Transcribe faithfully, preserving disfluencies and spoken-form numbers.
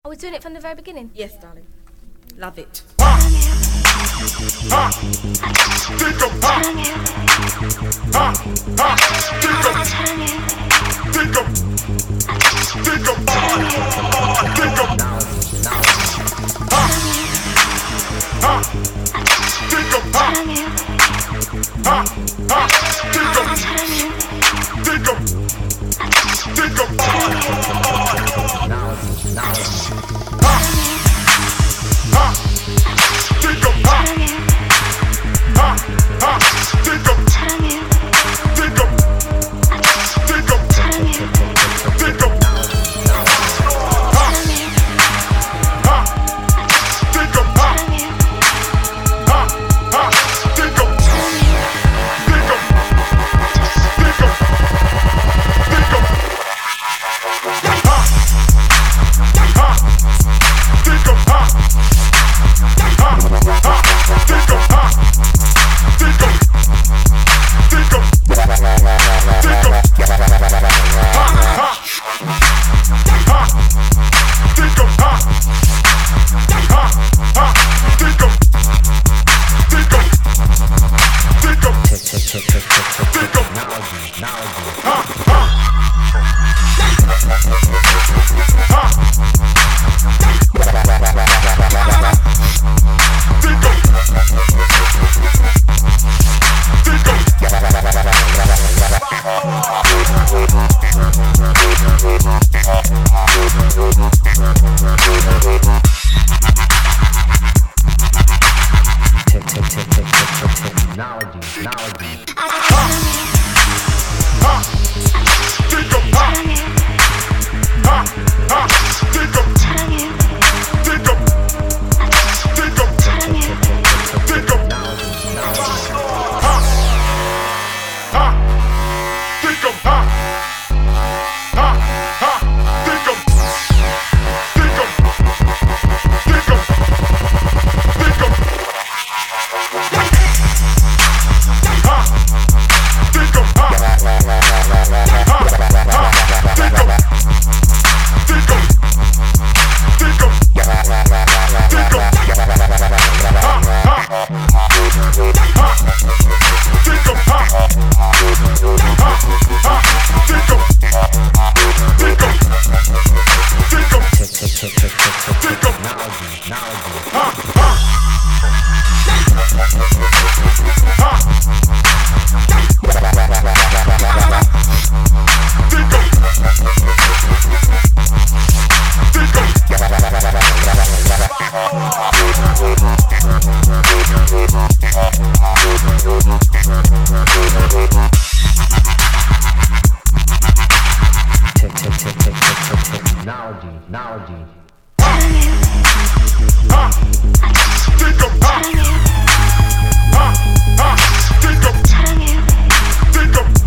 Are we doing it from the very beginning? Yes, darling. Love it. Ha! Ha! Think of ha! Ha! Ha! Think of Think of Think of Think of Ha! Ha! Think of ha! Ha! Ha! Think of Think of Think of Ha! Ha! Think of ha! Ha! Ha! Think of Think of Think of Think of Ha! Ha! Think of ha! Ha! Ha! Think of Think of Think of Think of Ha! Ha! Think of ha! Ha! Ha! Think of ha! Think of Think of Think of Ha! Ha! Ha! Think of ha! Ha! Ha! Think of Think of Think of Think of Ha! Ha! Ha! Think of Think of Technology, technology. Ha! Ha! Think of ha! Ha! Ha! Think of Think of Think of Think of Ha! Ha! Think of ha! Ha! Ha! Think of Think of Think of Think of Ha! Think of ha! Ha! Ha! Think of Think of Think of Think of Ha! Ha! Ha! Think of ha! Ha! Ha! Think of Think of Think of Think of Ha! Ha! Ha! Think of Think of Technology, technology. Ha! Ha! Think of ha! Ha! Ha! Think of Think of